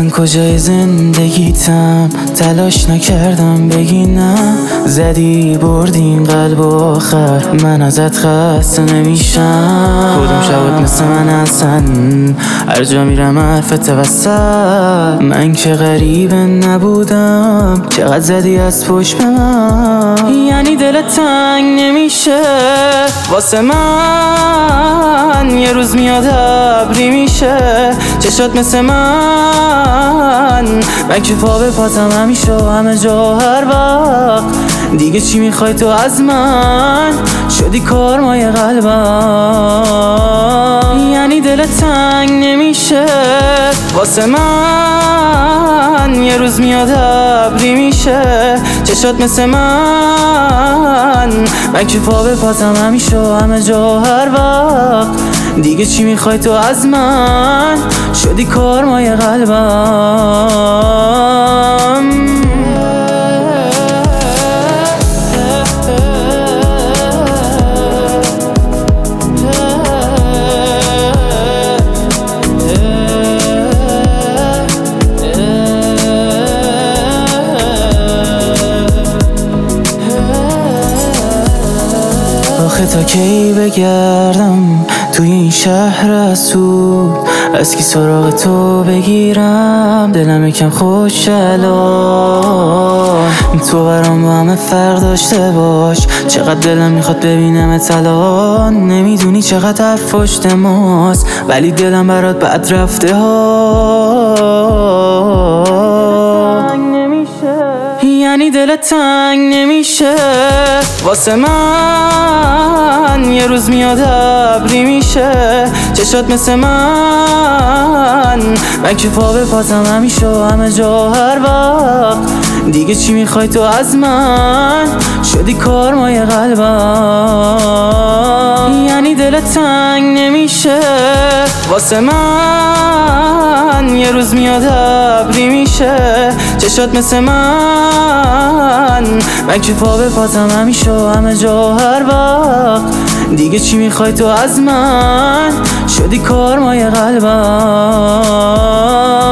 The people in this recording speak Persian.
من کجای زندگیتم، تلاش نکردم بگی نه. زدی بردین قلب آخر، من ازت خسته نمیشم. کدوم شبات مثل من هستن، هر جا میرم حرفت وسط. من که غریبه نبودم، چقدر زدی از پشت به من. یعنی دلت تنگ نمیشه واسه من، یه روز میاد ابری میشه چشات مثل من که پا به پاتم همیشه و همه جا هر وقت. دیگه چی میخوای تو از من، شدی کارمای قلبم. یعنی دلت تنگ نمیشه واسه من، یه روز میاد ابری میشه چشات مثل من که پا به پاتم همیشه و همه جا هر وقت. دیگه چی میخوای تو از من، شدی کارمای قلبم. آخه تا کی بگردم توی این شهر اسود، از کی سراغ تو بگیرم؟ دلم یکم خوش الان، تو برام با همه فرق داشته باش. چقدر دلم میخواد ببینمت الان، نمیدونی چقدر حرف پشت ماست، ولی دلم برات بد رفته ها. یعنی دلت تنگ نمیشه واسه من، یه روز میاد ابری میشه چشات مثل من که پا به پاتم همیشه و همه جا هر وقت. دیگه چی میخوای تو از من، شدی کارمای قلبم. یعنی دلت تنگ نمیشه واسه من، یه روز میاد ابری میشه چشات مثل من که پا به پاتم همیشه و همه جا هر وقت. دیگه چی میخوای تو از من، شدی کارمای قلبم.